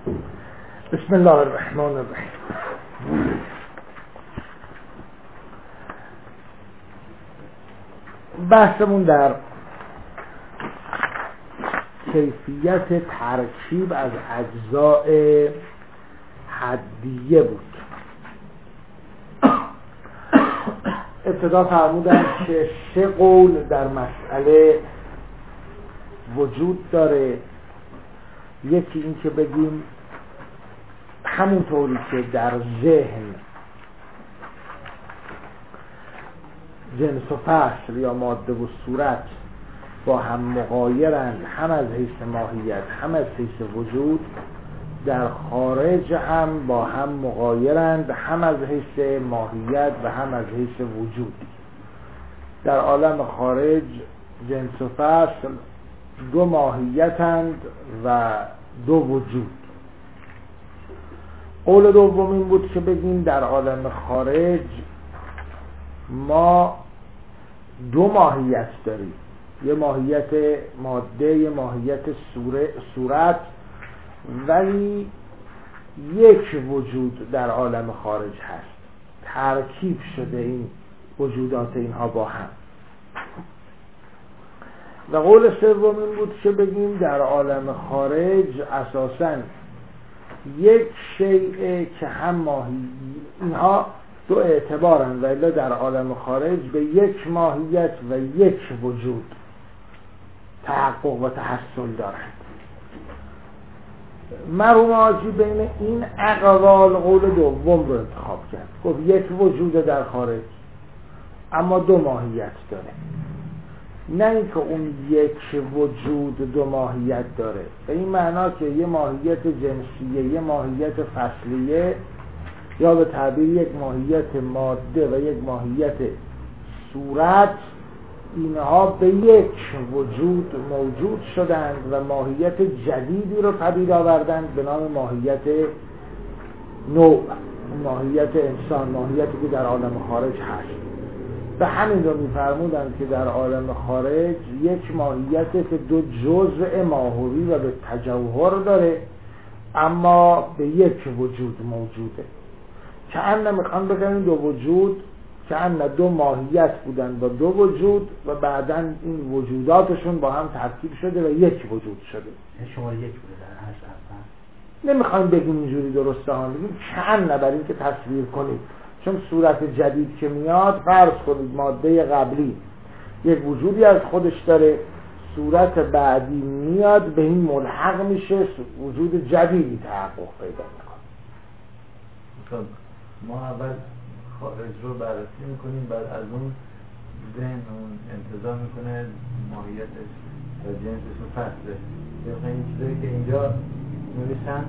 بسم الله الرحمن الرحیم. بحثمون در کیفیت ترکیب از اجزاء حدیه بود. ابتدا فرمودن که 3 قول در مسئله وجود داره. یکی این که بگیم همونطوری که در ذهن جنس و فصل یا ماده و صورت با هم مغایرند، هم از حیث ماهیت هم از حیث وجود، در خارج هم با هم مغایرند، هم از حیث ماهیت و هم از حیث وجود. در عالم خارج جنس و فصل 2 ماهیتند و 2 وجود. قول دوم این بود که بگیم در عالم خارج ما 2 ماهیت داریم، یه ماهیت ماده، یه ماهیت صورت، ولی یک وجود در عالم خارج هست، ترکیب شده این وجودات اینها با هم. و قول سوم این بود که بگیم در عالم خارج اساساً یک شیء که هم ماهی، اینها 2 اعتبارند، ولی در عالم خارج به یک ماهیت و یک وجود تحقق و تحصل دارند. مرحوم حاجی بین این اقوال قول دوم رو انتخاب کرد، گفت یک وجود در خارج اما 2 ماهیت داره. نه اینکه اون یک وجود 2 ماهیت داره، به این معنا که یه ماهیت جنسیه، یه ماهیت فصلیه، یا به تعبیر یک ماهیت ماده و یک ماهیت صورت، اینها به یک وجود موجود شدند و ماهیت جدیدی رو پدید آوردند به نام ماهیت نوع، ماهیت انسان، ماهیتی که در عالم خارج هست. به همین رو می‌فرمودند که در عالم خارج یک ماهیت که 2 جزء ماهوی و به تجوهر داره اما به یک وجود موجوده. که میخوان بگن این 2 وجود که 2 ماهیت بودن با 2 وجود و بعداً این وجوداتشون با هم ترکیب شده و یک وجود شده. شما یک بوده در هر صفحه. نمیخوایم بگیم اینجوری درسته ها، بگیم که برای اینکه تصویر کنید، چون صورت جدید که میاد، فرض کنید ماده قبلی یک وجودی از خودش داره، صورت بعدی میاد به این ملحق میشه، وجود جدیدی تحقق پیدا میکنه. ما اول خارج رو بررسی میکنیم، بعد از اون ذهن اون انتظار میکنه ماهیتش و جنسش و فصله. یا این چیزایی که اینجا نوشتن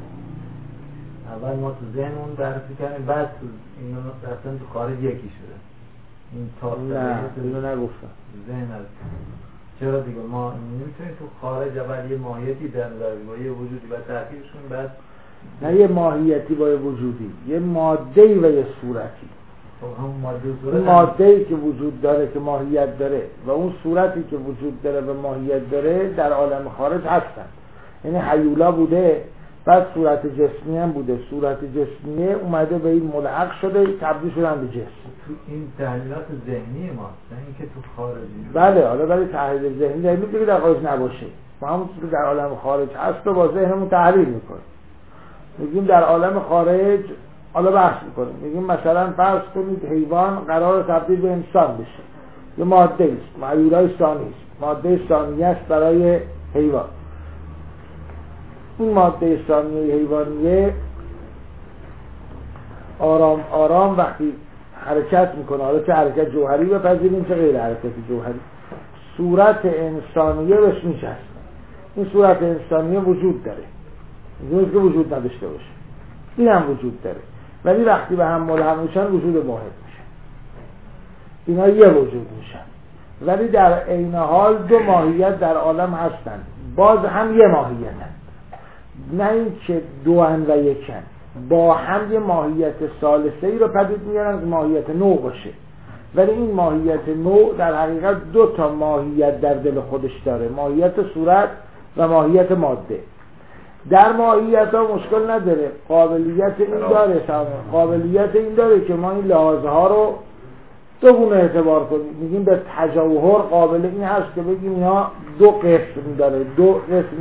اول ما تو ذهن اون بررسی کردیم، بعد تو اینو رفتن تو خارج یکی شده. این نه اینو نگفتم. ذهن از چرا دیگه ما نمیتونیم تو خارج اول یه ماهیتی در نظر با یه وجودی بعد ترکیبش کنیم، بعد نه یه ماهیتی با یه وجودی، یه ماده‌ای و یه صورتی. همون ماده و صورت، اون ماده‌ای که وجود داره که ماهیت داره و اون صورتی که وجود داره و ماهیت داره در عالم خارج هستن. یعنی هیولا بوده، بعد صورت جسمی هم بوده، صورت جسمیه اومده به این ملحق شده، تبدیل شدن به جسم. تو این تحلیلات ذهنی ماست، نه اینکه تو خارجی. بله، حالا ولی تحلیل ذهنی نمیگه که در خارج نباشه، ما همون چیزی که در عالم خارج هست و با ذهنمون تحلیل میکنیم. میگیم در عالم خارج، حالا بحث میکنیم، میگیم مثلا فرض کنید حیوان قرار تبدیل به انسان بشه، یه ماده است، معیولای ثانی است، ماده ثانیه است برای حیوان. این ماده ثانیه حیوانیه آرام آرام وقتی حرکت میکنه، حالا چه حرکت جوهری بپذیریم چه غیر حرکت جوهری، صورت انسانیه بهش میچسبه. این صورت انسانیه وجود داره، اینجوری که وجود نداشته باشه، این هم وجود داره، ولی وقتی به هم ملحق میشن وجود واحد میشن، اینا یه وجود میشن، ولی در عین حال 2 ماهیت در عالم هستن، باز هم یه ماهیتن، نه اینکه 2 و 1، با هم یه ماهیت ثالثه ای رو پدید میارن که ماهیت نوع باشه، ولی این ماهیت نوع در حقیقت 2 تا ماهیت در دل خودش داره، ماهیت صورت و ماهیت ماده. در ماهیت ها مشکل نداره، قابلیت این داره، قابلیت این داره که ما این لحاظه ها رو دو گونه اعتبار کنیم. میگیم به تجوهر قابل این هست که بگیم اینا دو قسم داره، دو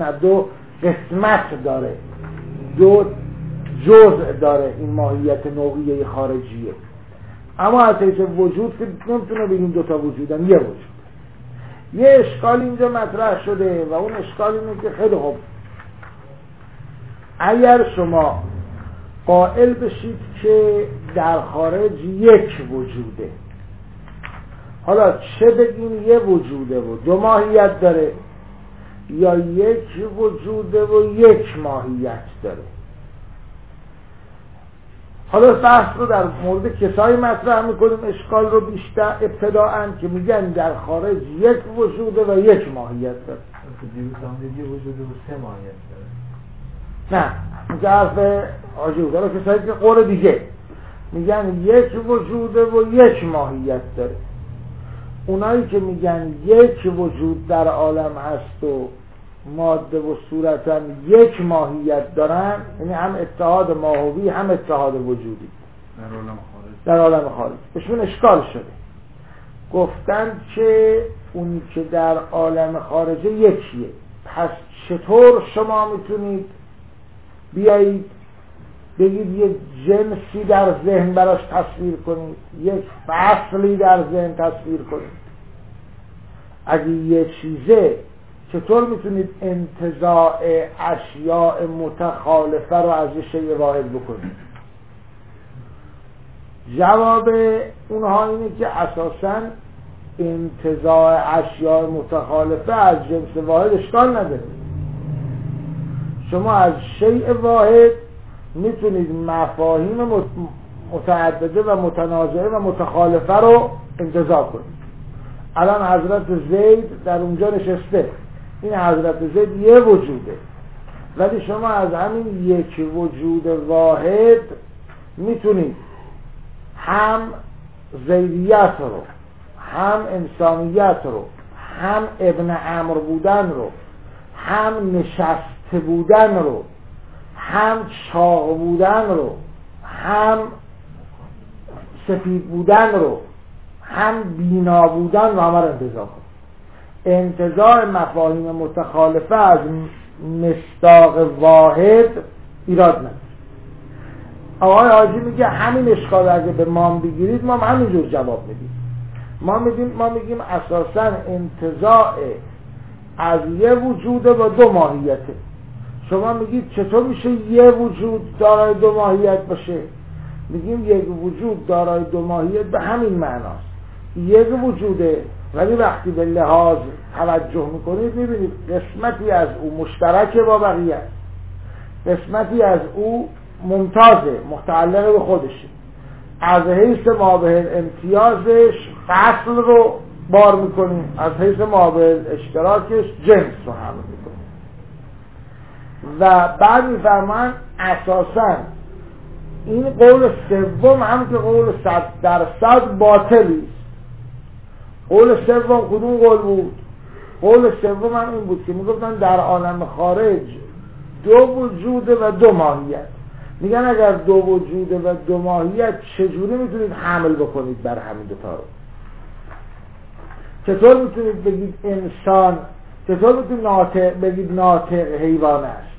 قسمت داره، دو جزء داره این ماهیت نوعیه خارجیه. اما از حیث وجود که نمیتونه بگیم دوتا وجودن، یه وجود. یه اشکال اینجا مطرح شده و اون اشکال اینه که خیلی خوب، اگر شما قائل بشید که در خارج یک وجوده، حالا چه بگیم یه وجوده و دو ماهیت داره یا یک وجوده و یک ماهیت داره، حالا بحث رو در مورد کسایی مطرح میکنیم اشکال رو بیشتر ابتداءً که میگن در خارج یک وجوده و یک ماهیت داره. یه وجوده و سه ماهیت داره. نه میگه حرف آجوده رو کسایی که قول دیگه میگن یک وجوده و یک ماهیت داره. اونایی که میگن یک وجود در عالم هست و ماده و صورت هم یک ماهیت دارن، یعنی هم اتحاد ماهوی هم اتحاد وجودی در عالم خارج، بهشون اشکال شده. گفتن که اونی که در عالم خارجه یکیه، پس چطور شما میتونید بیایید بگید یک جنسی در ذهن براش تصویر کنید، یک فصلی در ذهن تصویر کنید؟ اگه یه چیزه چطور میتونید انتزاع اشیاء متخالفه رو از یه شیء واحد بکنید؟ جواب اونها اینه که اساساً انتزاع اشیاء متخالفه از جنس واحد اشکال نداره. شما از شیء واحد میتونید مفاهیم متعدده و متنازعه و متخالفه رو انتزاع کنید. الان حضرت زید در اونجا نشسته، این حضرت زید یه وجوده، ولی شما از همین یک وجود واحد میتونید هم زیدیت رو، هم انسانیت رو، هم ابن عمرو بودن رو، هم نشسته بودن رو، هم چاق بودن رو، هم سفید بودن رو، هم بینا بودن رو همه رو انتزاع کنید. انتزاع مفاهیم متخالفه از مصداق واحد ایراد نداره. آقای حاجی میگه همین اشکال اگه به ما بگیرید ما همینجور جواب میدیم. ما میگیم اساساً انتزاع از یه وجود و دو ماهیته. شما میگید چطور میشه یه وجود دارای دو ماهیت باشه؟ میگیم یک وجود دارای دو ماهیت به همین معناست، یک وجوده ولی وقتی به لحاظ توجه میکنید میبینید قسمتی از او مشترک با بقیه، قسمتی از او ممتازه، متعلق به خودشه، از حیث مابه امتیازش فصل رو بار میکنیم، از حیث مابه اشتراکش جنس رو حمل میکنیم. و بعد میفرمان اساساً این قول سوم هم که قول 100% باطلی. قول سوم کدوم قول بود؟ قول سوم هم این بود که میگفتن در عالم خارج دو وجوده و دو ماهیت. میگن اگر دو وجوده و دو ماهیت چجوری میتونید حمل بکنید بر همین دوتا رو؟ چطور میتونید بگید انسان، چطور میتونید بگید ناطق حیوان است؟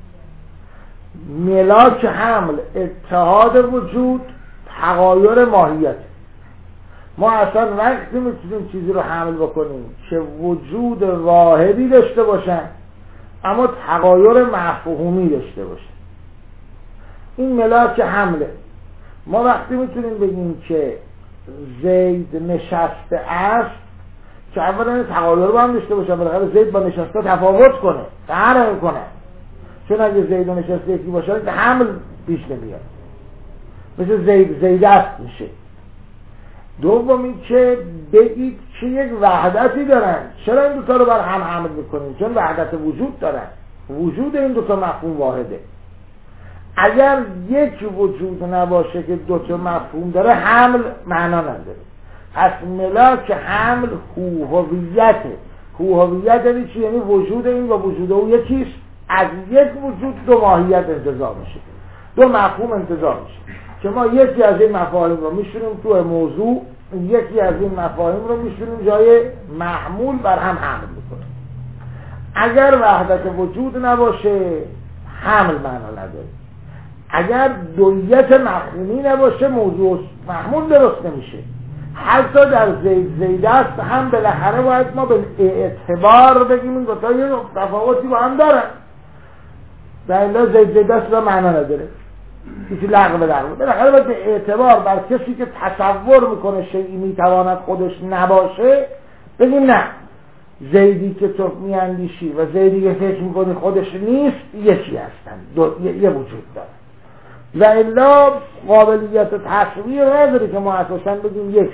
ملاک حمل اتحاد وجود، تغایر ماهیت. ما اصلا وقتی میتونیم چیزی رو حمل بکنیم که وجود واحدی داشته باشن اما تغایر مفهومی داشته باشن، این ملاک حمله. ما وقتی میتونیم بگیم که زید نشسته است که اولا تغایر رو هم داشته باشه، بالاخره زید با نشسته تفاوت کنه، فرق کنه، چون اگه زید و نشسته یکی باشه که حمل پیش نمیاد، مثل زید است میشه. دومی که بگید که یک وحدتی دارن، چرا این دوتا رو بر هم حمل میکنیم؟ چون وحدت وجود دارن، وجود این دوتا مفهوم واحده. اگر یک وجود نباشه که دوتا مفهوم داره حمل معنا نداره. پس ملاک حمل هویته. هویت یعنی چی؟ یعنی وجود این و وجود او یکیست. از یک وجود دو ماهیت انتزاع میشه، دو مفهوم انتزاع میشه که ما یکی از این مفاهیم رو میشونیم تو موضوع، یکی از این مفاهیم رو میشونیم جای محمول بر هم حمل میکنیم. اگر وحدت وجود نباشه حمل معنا نداره، اگر دویت مفهومی نباشه موضوع محمول درست نمیشه. حتی در زید است هم بالاخره باید ما به اعتبار بگیم این دوتا یه تفاوتی با هم دارن، در این زید است و معنا نداره، کسی لغو بالاخره باید به اعتبار بر کسی که تصور میکنه شیئی میتواند خودش نباشه بگیم نه، زیدی که تو میاندیشی و زیدی که فکر میکنی خودش نیست یکی هستن، یه وجود داره. و الا قابلیت تصویر نداره که ما اساسا بگیم یک.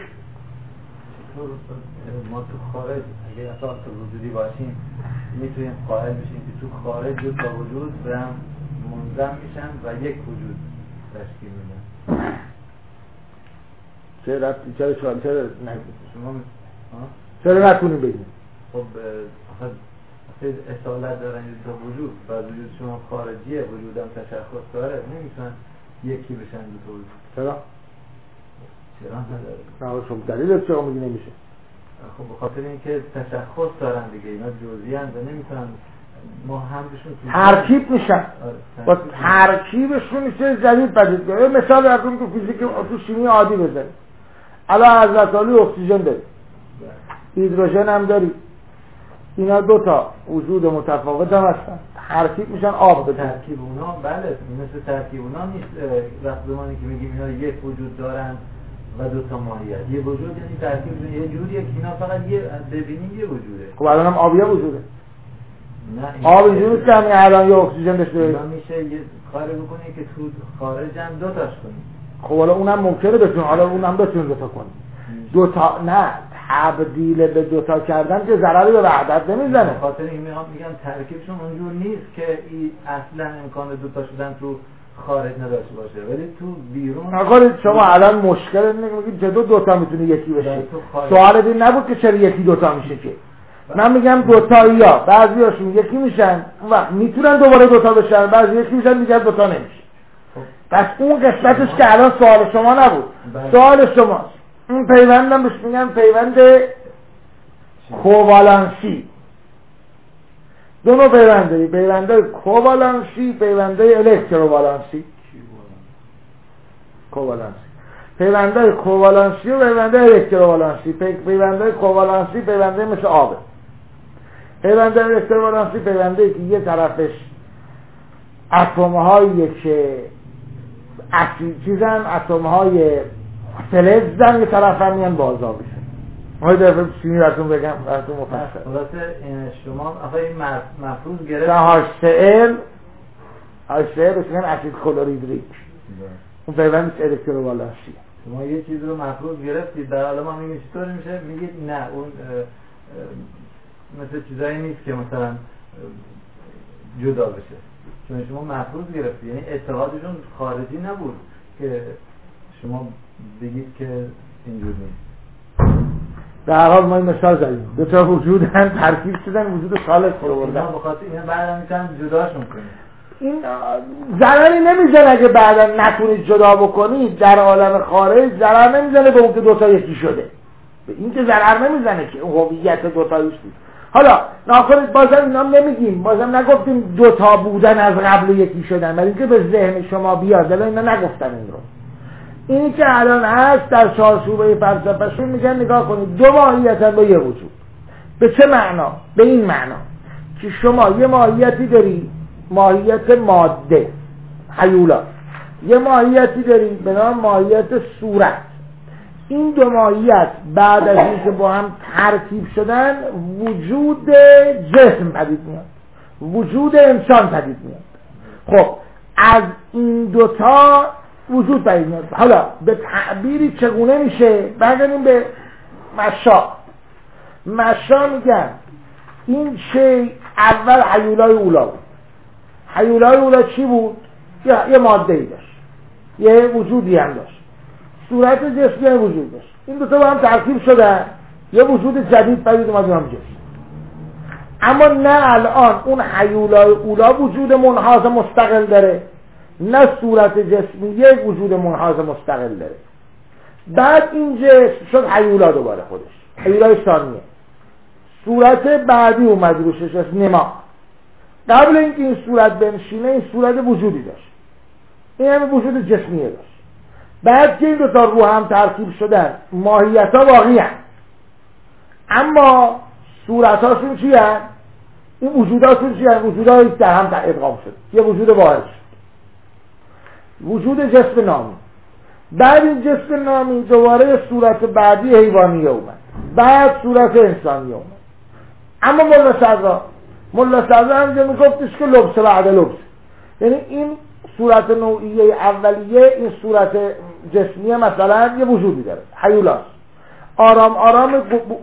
ما تو خارج اگه اساس وجودی باشیم میتونیم قائل بشیم که تو خارج دو تا وجود به هم منضم میشن و یک وجود تشکیل میدن. چرا نتونیم بگیم؟ خب آخه اصالت دارن این دو وجود و وجود شما خارجیه، وجودم تشخص داره، نمیتونن یکی بشن دو تا وجود. چرا؟ چرا نداره؟ نه شما دلیلش چرا میگی نمیشه؟ خب به خاطر اینکه تشخص دارن دیگه، اینا جزئی ان و نمیتونن ما هم بهشون ترکیب میشن. با ترکیبشون میشه جدید پدید بیاد. مثال درکن تو فیزیک تو شیمی عادی بزنید. الان حضرت علی اکسیژن داری، هیدروژن هم داری، اینا دو تا وجود متفاوت هم هستن، ترکیب میشن آب به ترکیب اونا. بله مثل ترکیب اونا نیست. وقت زمانی که میگیم اینا یک وجود دارن و دو تا ماهیت، یه وجود یعنی ترکیب یه جوریه که اینا فقط یه ببینیم یه وجوده. خب الان هم آب یه وجوده. نه آب اینجوری که همین الان یه اکسیژن داشته اینا میشه یه کاری بکنی که تو خارج هم دو تاش کنی. خب حالا اونم ممکنه بتون، حالا اونم بتون دو تا کنی. دو تا نه، تبدیل به دو تا کردن که ضرری به وحدت نمیزنه. به خاطر این میگم ترکیبشون اونجور نیست که این اصلا امکان دو تا شدن تو خارج نداشته باشه، ولی تو بیرون. آقا شما الان مشکل اینه که میگید چطور دو تا میتونه یکی بشه؟ سوال این نبود که چرا یکی دو تا میشه که. من میگم دو تایی‌ها بعضیاشون یکی میشن، اون وقت میتونن دوباره دو تا بشن، بعضی یکی میشن دیگه دو تا نمیشه. پس اون قسمتش که الان سوال شما نبود، سوال شماست. اون پیوندم بهش میگن پیوند کووالانسی. دو نوع پیوند داری، پیونده کووالانسی، پیونده الکترووالانسی. کووالانسی پیونده کووالانسی و پیونده الکترووالانسی. پیونده کووالانسی پیونده مثل آبه. پیونده الکترووالانسی پیونده که یه طرفش اتم‌هایی که چیزن، اتم‌های فلزن، یه طرف هم میان بازا بشن. ما یه دفعه چیزی براتون بگم براتون مفصل. خلاصه شما آخه این مفروض گرفت HCl بهش میگن اسید کلوریدریک. اون پیوند الکترووالانسی. شما یه چیز رو مفروض گرفتید، در حال ما میگیم چطور میشه؟ میگید نه اون مثل چیزایی نیست که مثلا جدا بشه، چون شما مفروض گرفتید، یعنی اعتقادشون خارجی نبود که شما بگید که اینجور نیست. در حال ما این مثال زدیم، دو تا وجود هم ترکیب شدن، وجود خالص رو بردن. بخاطر اینا بعدا میتونن جداشون کنید. این ضرری نمیزنه اگه بعدا نتونید جدا بکنید در عالم خارج، ضرر نمیزنه به اون که دو تا یکی شده، به این که ضرر نمیزنه که هویت دو تاییش نیست. حالا ناخنید بازم اینا نمیگیم، بازم نگفتیم دو تا بودن از قبل یکی شدن، ولی اینکه به ذهن شما بیاد، ولی اینا نگفتن این رو. اینی که الان هست در چارچوبه فلسفه‌شون میگن نگاه کنید دو ماهیتن با یه وجود. به چه معنا؟ به این معنا که شما یه ماهیتی داری، ماهیت ماده هیولا، یه ماهیتی داری به نام ماهیت صورت. این دو ماهیت بعد از اینکه با هم ترکیب شدن وجود جسم پدید میاد، وجود انسان پدید میاد. خب از این دوتا وجود پدید میاد. حالا به تعبیری چگونه میشه؟ برگردیم به مشا میگن این شی اول هیولای اولا بود. هیولای اولا چی بود؟ یه ماده ای داشت، یه وجودی هم داشت، صورت جسمی هم وجود داشت. این دوتا با هم ترکیب شدن، یه وجود جدید پدید اومد، هم جسم. اما نه الان اون حیولای اولا وجود منحاز مستقل داره، نه صورت جسمی یک وجود منحاز مستقل داره. بعد این جسم شد حیولا دوباره خودش، حیولای ثانیه. صورت بعدی اومد روشش از نما. قبل اینکه این صورت بنشینه این صورت وجودی داشت، این همه وجود جسمیه داشت. بعد که این دو تا رو هم ترکیب شدن ماهیت ها باقی هست، اما صورت هاشون چی هست؟ این وجود هاشون چی هست؟ وجود هایی در هم ادغام شد، یه وجود واحد شد، وجود جسم نامی. بعد این جسم نامی دوباره صورت بعدی حیوانی اومد، بعد صورت انسانی اومد. اما ملا صدرا هم میگفتش که لبس بعد لبس، یعنی این صورت نوعیه اولیه، این صورت جسمی مثلا یه وجودی داره، حیولاست، آرام آرام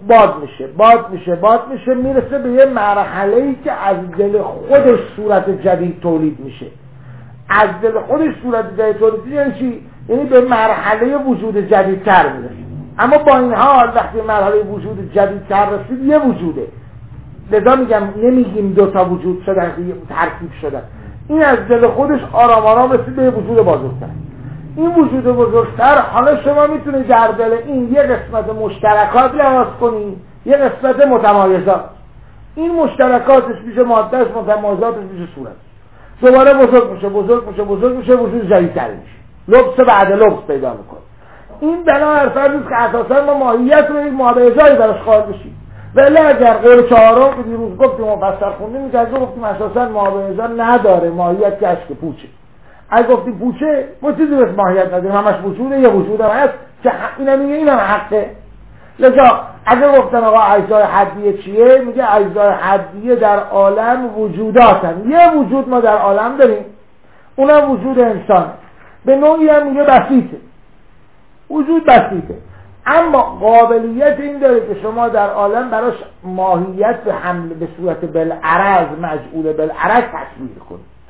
باد میشه میرسه به یه مرحله‌ای که از دل خودش صورت جدید تولید میشه. از دل خودش صورت جدید تولید میشه یعنی چی؟ یعنی به مرحله وجود جدیدتر میرسه. اما با این حال وقتی مرحله وجود جدیدتر رسید یه وجوده، لذا نمیگیم دو تا وجود شدن ترکیب شدن. این از دل خودش آرام آرام رسید به وجود بزرگتر. این وجود بزرگتر حالا شما میتونید در دل این یه قسمت مشترکات لحاظ کنید، یه قسمت متمایزات. این مشترکاتش میشه مادهش، متمایزاتش میشه صورت. دوباره بزرگ میشه وجود جدیدتر میشه، لبس بعد لبس پیدا میکنه. این بنا هر فردیست که اساسا ما ماهیت رو یک مابعضایی براش قائل بشیم. ولی اگر قول چهارم که دیروز گفتیم مفصل خوندیم میگه گفتیم اساسا مابعضا نداره، ماهیت کشک پوچه. اگه گفتیم پوچه ما چیزی بس ماهیت نداریم، همش وجوده، یه وجود هم هست که اینا میگه این هم حقه. لذا اگه گفتن آقا اجزای حدیه چیه، میگه اجزای حدیه در عالم وجوداتن. یه وجود ما در عالم داریم، اونم وجود انسان، به نوعی هم میگه بسیطه، وجود بسیطه، اما قابلیت این داره که شما در عالم براش ماهیت به حمل به صورت بالعرض مجعول بالعرض تصویر کنید.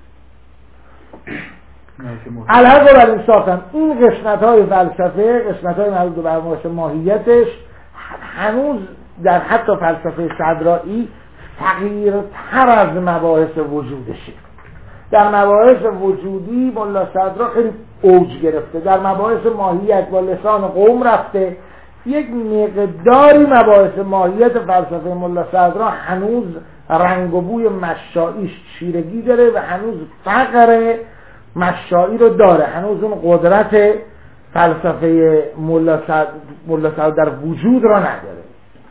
الحق و الانصافاً این قسمت‌های فلسفه، قسمت‌های مربوط به برنامه‌ریزی ماهیتش هنوز در حتی فلسفه صدرائی فقیرتر از مباحث وجودشه. در مباحث وجودی ملا صدرا خیلی اوج گرفته، در مباحث ماهیت با لسان قوم رفته. یک مقداری مباحث ماهیت فلسفه ملا صدرا هنوز رنگ و بوی مشاییش چیرگی داره و هنوز فقر مشایی رو داره، هنوز اون قدرت فلسفه ملا صدرا در وجود را نداره.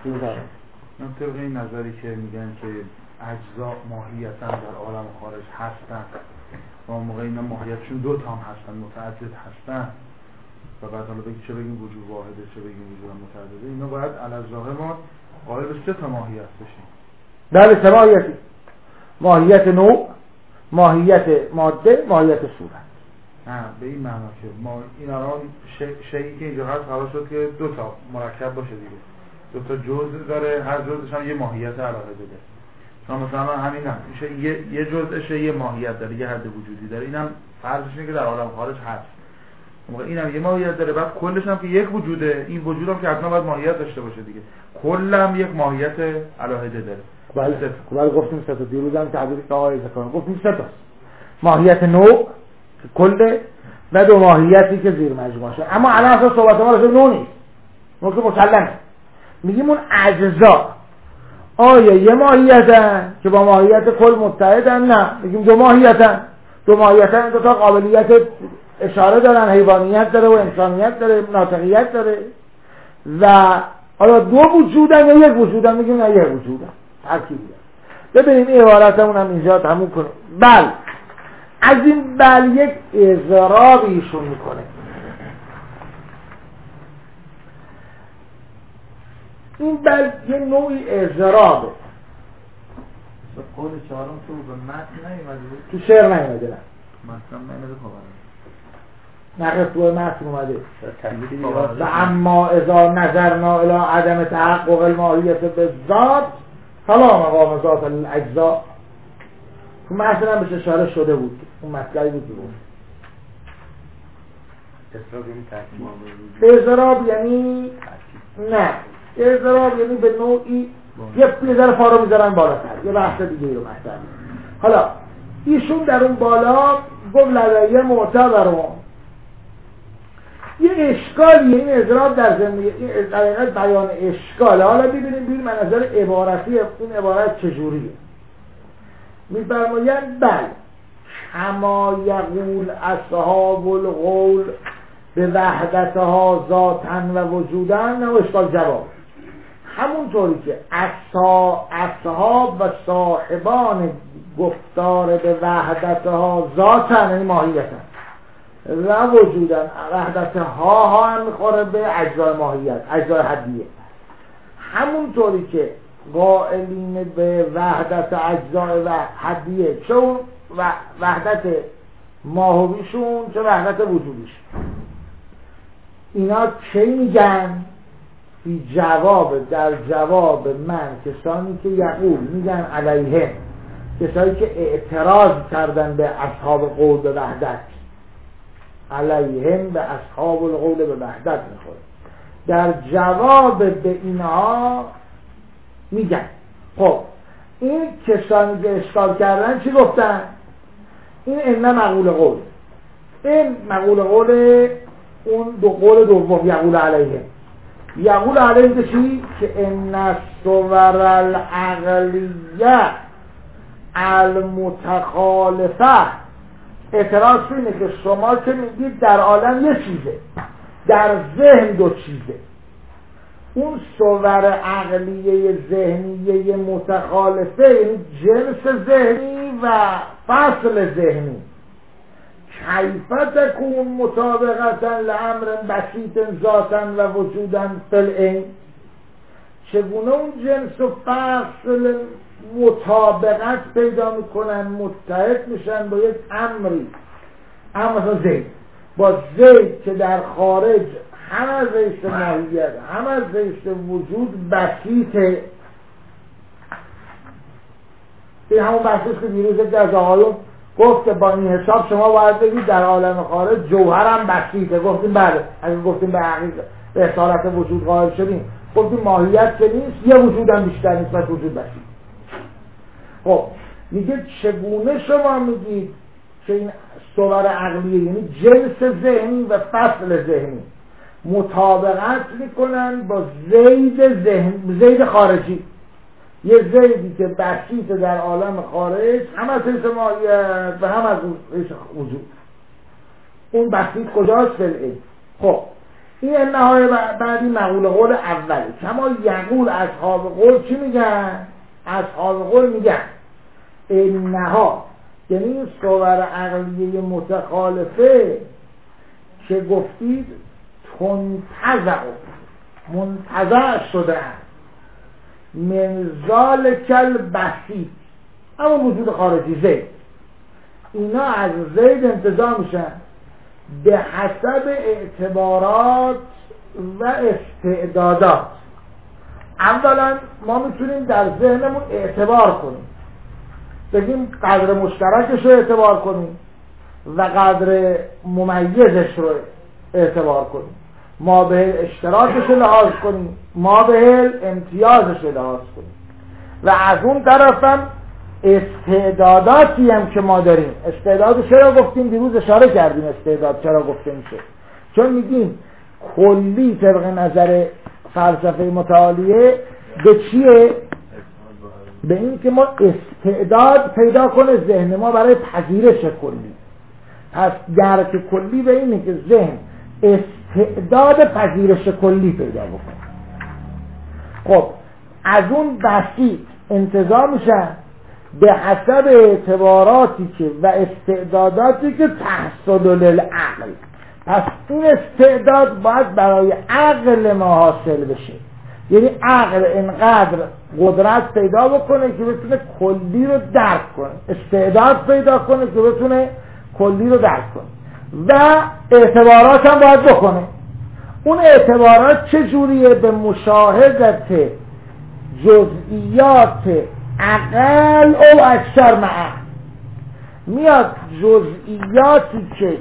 من طبق این نظری که میگن که اجزا ماهیتاً در عالم خارج هستن و موقع اینا ماهیتشون دو تا هم هستن، متعدد هستن، و بعد حالا بگیم چه بگیم وجود واحده چه بگیم وجود متعدده، اینا باید علی‌الظاهر ما قائل به سه تا ماهیت بشیم. بله، سه ماهیتی: ماهیت نوع، ماهیت ماده، ماهیت صورت. نه به این معنا که ما این الان شیئی که اینجا هست قرار شد که دو تا مرکب باشه دیگه، دو تا جزء داره، هر جزءش هم یه ماهیت علاوه داره. مثلا همین هم میشه یه جزءش یه ماهیت داره، یه حد وجودی داره. اینم فرضش اینه که در عالم خارج هست، موقع اینم یه ماهیت داره، بعد کلش هم که یک وجوده، این وجود هم که حتما باید ماهیت داشته باشه دیگه، کلم یک ماهیت علاوه داره. بله گفتیم سه تا، دیروز هم تعبیر آقای زکان گفتیم سه تا: ماهیت نوع که کل و دو ماهیتی که زیر مجموعه شد. اما الان اصلا صحبت ما راجع به نوع نیست، نوع مسلمه. میگیم اون اجزا آیا یه ماهیتن که با ماهیت کل متحدن؟ نه، میگیم دو ماهیتن. دو ماهیتن دو تا قابلیت اشاره دارن، حیوانیت داره و انسانیت داره، ناطقیت داره. و آیا دو وجودن یا یک وجودن؟ میگیم نه، یک وجودن، ترکیبی داره. ببینیم این عبارتمون هم اینجا تموم کنیم. بل از این بل یک اضرابی ایشون میکنه. این بل یه نوعی اضرابه. قول چهارم تو به متن نیومده بود؟ تو شعر نیومده. نه مثلا نیومده خبره. نقل تو متن اومده. و اما اذا نظرنا الی عدم تحقق الماهیت بالذات فلا مقام ذات الاجزاء. تو متن هم بهش اشاره شده بود، اون مطلبی بود بود. اضراب یعنی نه، اضراب یعنی به نوعی یه ذره پا رو میذارن بالاتر، یه بحث دیگه رو مطرح. حالا ایشون در اون بالا گفت لدیه معتبرون، یه اشکالیه این اضراب در زندگی، این در حقیقت بیان اشکاله. حالا ببینیم منظر عبارتی این عبارت چجوریه. میفرمایند بله کما یقول اصحاب القول به وحدتها ذاتاً و وجوداً، نه اشکال جواب. همونطوری که اصحاب و صاحبان گفتار به وحدتها ذاتاً یعنی ماهیتاً و وجوداً، وحدتها هم میخوره به اجزای ماهیت، اجزای حدیه. همونطوری که قائلین به وحدت اجزای و حدیه، چه وحدت ماهویشون چه وحدت وجودیشون، اینا چه میگن؟ فی جواب، در جواب من کسانی که یقول میگن علیهم، کسانی که اعتراض کردن به اصحاب قول به وحدت، علیهم به اصحاب القول به وحدت میخوره، در جواب به اینها میگن. خب این کسانی که اشکال کردن چی گفتن؟ این انه مقول قول، این مقول قول اون دو قول دوم یقول علیهم. یقول علیهم چی؟ که ان الصور العقلیه المتخالفه، اعتراض اینه که شما که میگید در عالم یه چیزه، در ذهن دو چیزه. اون صور عقلیه ذهنیه متخالفه یعنی جنس ذهنی و فصل ذهنی، کیف تکون مطابقتا لامر بسیط ذاتا و وجودا فی العین، چگونه اون جنس و فصل مطابقت پیدا میکنن، متحد میشن با یک امری، اما مثلا زید با زید که در خارج هم از زیست ماهیت هم از زیست وجود بسیطه. این همون بحثیست که دیروز یک از آقایون گفت که با این حساب شما باید بگید در عالم خارج جوهر هم بسیطه. گفتیم بله، اگه گفتیم به حقیقت به اصالت وجود قائل شدیم، گفتیم ماهیت که نیست، یه وجود هم بیشتر نیست و وجود بسیط. خب میگه چگونه شما میگید که این صور عقلیه یعنی جنس ذهنی و فصل ذهنی مطابقت میکنن با زید ذهن، زید خارجی، یه زیدی که بسیط در عالم خارج هم از حیث ماهیت و هم از حیث وجود. اون بسیط کجاست؟ فلعی. خب این نهای بعدی مقول قول اولی. کما یقول اصحاب قول چی میگن؟ اصحاب قول میگن انها یعنی این صور عقلیه متخالفه که گفتید منتزع شده من ذالک البسیط، اما وجود خارجی زید، اینا از زید انتزاع میشن به حسب اعتبارات و استعدادات. اولا ما میتونیم در ذهنمون اعتبار کنیم، بگیم قدر مشترکش رو اعتبار کنیم و قدر ممیزش رو اعتبار کنیم، ما به اشتراکش لحاظ کنیم، ما به امتیازش لحاظ کنیم، و از اون طرفم استعداداتی هم که ما داریم. استعداد چرا گفتیم؟ دیروز اشاره کردیم استعداد چرا گفته میشه، چون میگیم کلی طبق نظر فلسفه متعالیه به چیه؟ به این که ما استعداد پیدا کنه ذهن ما برای پذیرش کلی. پس درک کلی به اینه که ذهن استعداد پذیرش کلی پیدا بکنه. خب از اون بسیط انتظار میشن به حسب اعتباراتی که و استعداداتی که تحصل للعقل. پس این استعداد باید برای عقل ما حاصل بشه، یعنی عقل اینقدر قدرت پیدا بکنه که بتونه کلی رو درک کنه، استعداد پیدا کنه که بتونه کلی رو درک کنه، و اعتبارات هم باید بکنه. اون اعتبارات چجوریه؟ به مشاهدت جزئیات اقل او اکثر معه، میاد جزئیاتی که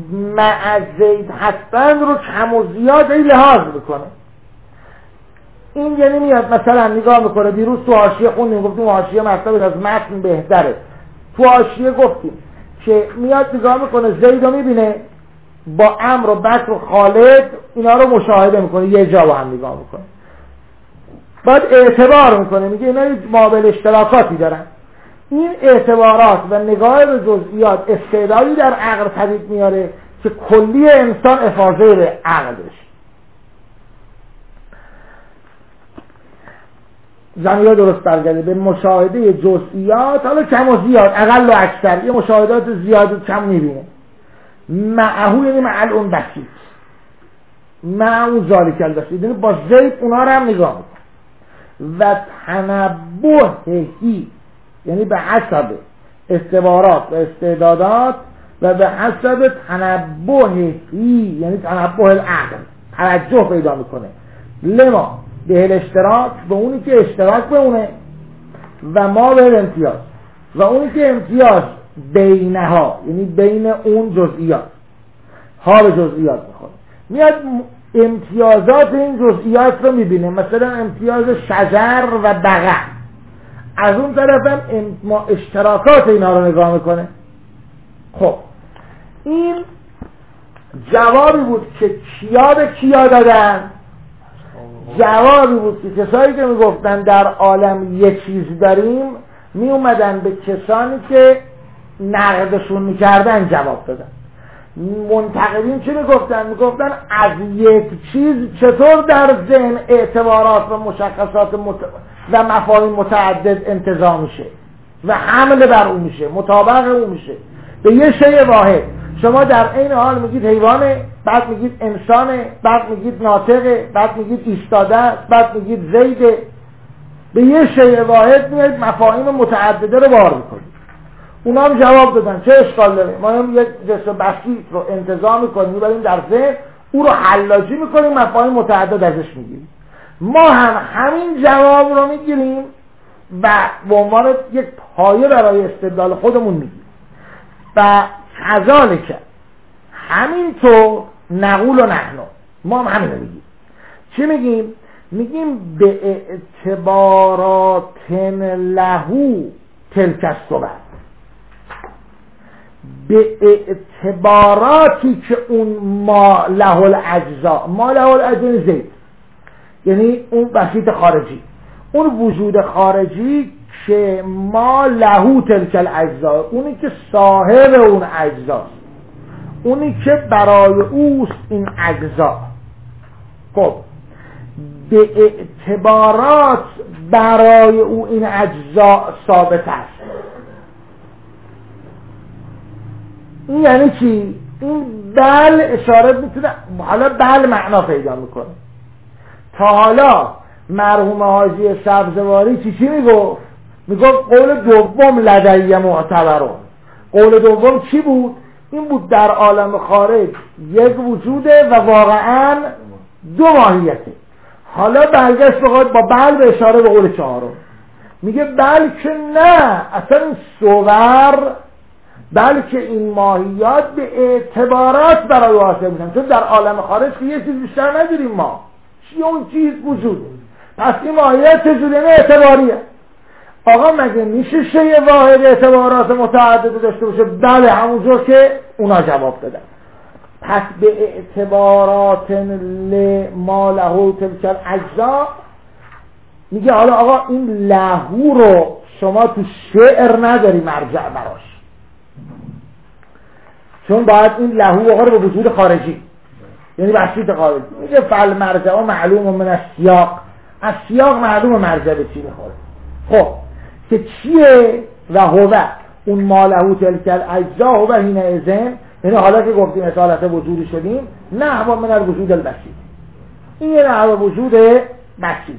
مع زید هستن رو کم و زیاد لحاظ میکنه. این یعنی میاد مثلا نگاه میکنه، دیروز تو حاشیه خوندیم گفتیم حاشیه مطلب از متن بهتره، تو حاشیه گفتیم که میاد نگاه میکنه زید رو میبینه با عمرو و بکر و خالد اینا رو مشاهده میکنه، یه جا با هم نگاه میکنه، بعد اعتبار میکنه، میگه اینا مابل اشتراکاتی دارن. این اعتبارات و نگاه به جزئیات استعدادی در عقل پدید میاره که کلی انسان افاضه به عقلش. زمینه درست برگرده به مشاهده جزئیات، حالا کم و زیاد، اقل و اکثر، یه مشاهدات زیاد و کم میبینه. معهو یعنی معل اون بسیط، معهو ذالک البسیط، یعنی با زید اونا رو هم نگاه میکنه. و تنبهی یعنی به حسب استعبارات و استعدادات و به حسب تنبهی یعنی تنبه العقل، توجه پیدا میکنه. لما به الاشتراک، به اونی که اشتراک به اونه، و ما به الامتیاز، و اونی که امتیاز بینها یعنی بین اون جزئیات، ها به جزئیات میخوره، میاد امتیازات این جزئیات رو میبینه، مثلا امتیاز شجر و بقر، از اون طرف هم اشتراکات اینا رو نگاه میکنه. خب این جوابی بود که کیا به کیا دادن، جوابی بود که کسایی که میگفتن در عالم یه چیز داریم می اومدن به کسانی که نقدشون میکردن جواب دادن. منتقدین چی میگفتن؟ میگفتن از یک چیز چطور در ذهن اعتبارات و مشخصات و مفاهیم متعدد انتزاع میشه و حمل بر اون میشه، مطابق اون میشه به یه شیء واحد. شما در عین حال میگید حیوانه، بعد میگید انسانه، بعد میگید ناطقه، بعد میگید ایستاده است، بعد میگید زیده. به یه شیء واحد میاد مفاهیم متعدده رو بار میکنید. اونا هم جواب دادن چه اشکال داره، ما هم یک جسم بسیط رو انتزاع میکنیم میبریم در ذهن، او رو حلاجی میکنیم، مفاهیم متعدد ازش میگیریم. ما هم همین جواب رو میگیریم و به عنوان یک پایه برای استدلال خودمون میگیریم. و کذالک همینطور نقول و نحن، ما هم همین رو میگیم. چی میگیم؟ میگیم به اعتبارات لهو تلک الصور، به اعتباراتی که اون ما له الاجزا، ما له الاجزا زید یعنی اون بسیط خارجی، اون وجود خارجی که ما له تلک الاجزا، اونی که صاحب اون اجزاست، اونی که برای اوست این اجزا. خب به اعتبارات برای او این اجزا ثابت است. این یعنی چی؟ این بل اشاره میتونه، حالا بل معنا پیدا میکنه. تا حالا مرحوم حاجی سبزواری چی میگفت؟ میگفت قول دوم لدی معتبرون. قول دوم چی بود؟ این بود در عالم خارج یک وجوده و واقعا دو ماهیته. حالا برگشت بخواد با بل به اشاره به قول چهارم، میگه بلکه نه، اصلا این صور، بلکه این ماهیات به اعتبارات برای حاصل میشن، چون در عالم خارج که یه چیز بیشتر نداریم ما، چی اون چیز وجوده، پس این ماهیات چجوری اعتباریه. آقا مگه میشه شیء واحد اعتبارات متعدد داشته باشه؟ بله، همونجور که اونا جواب دادن. پس به اعتبارات ما له تلک الاجزا میگه حالا آقا این لهو رو شما تو شعر نداری مرجع براش، چون باید این لهو بخوره به وجود خارجی یعنی بسیط خارجی. میگه فل مرجع معلوم من السیاق، از سیاق معلوم مرجع به چی میخوره. خب که چیه؟ و هو اون ما له تلک الاجزا هو حین اذن، یعنی حالا که گفتیم اصالت وجودی شدیم، نحو من الوجود البسیط، این یه نحو وجود بسیط.